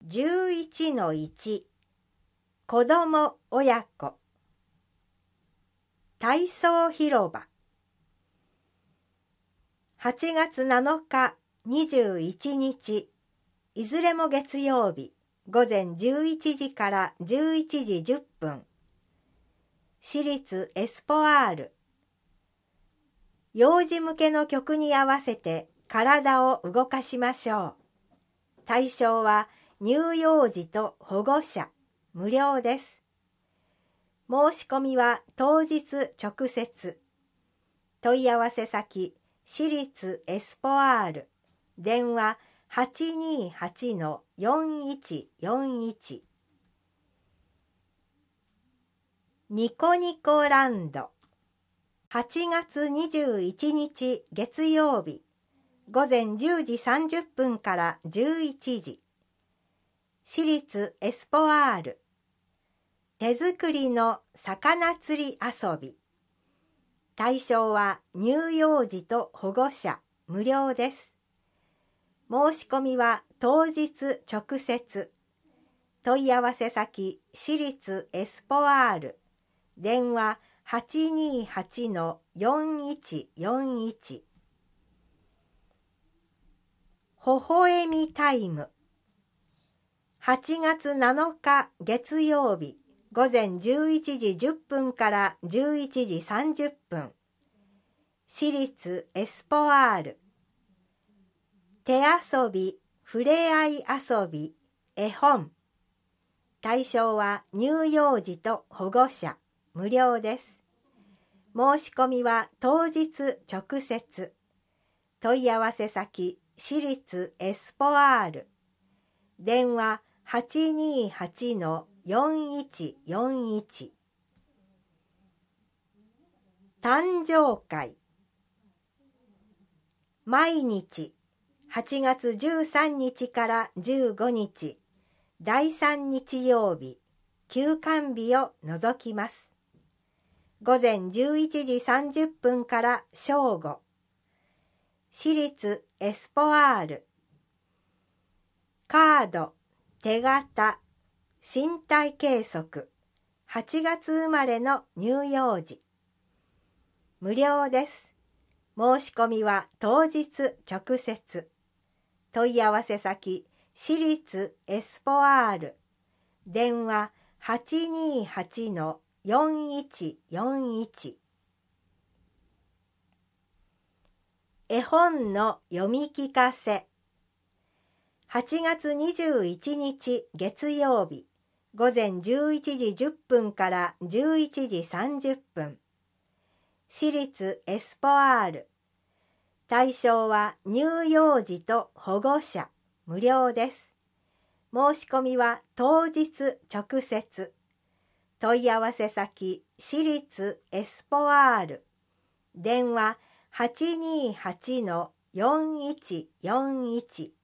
11-1 子ども親子体操広場8月7日21日いずれも月曜日午前11時から11時10分私立エスポアール幼児向けの曲に合わせて体を動かしましょう。対象は乳幼児と保護者無料です。申し込みは当日直接。問い合わせ先私立エスポアール電話 828-4141 ニコニコランド8月21日月曜日午前10時30分から11時私立エスポアール手作りの魚釣り遊び対象は乳幼児と保護者無料です。申し込みは当日直接問い合わせ先私立エスポアール電話 828-4141 ほほえみタイム8月7日月曜日午前11時10分から11時30分私立エスポアール手遊びふれあい遊び絵本対象は乳幼児と保護者無料です。申し込みは当日直接問い合わせ先私立エスポアール電話 828-4141 誕生会毎日8月13日から15日第3日曜日休館日を除きます。午前11時30分から正午私立エスポアールカード、手形、身体計測8月生まれの乳幼児無料です。申し込みは当日直接問い合わせ先私立エスポアール電話 828-4141 絵本の読み聞かせ8月21日月曜日午前11時10分から11時30分私立エスポアール対象は乳幼児と保護者無料です。申し込みは当日直接問い合わせ先私立エスポアール電話 828-4141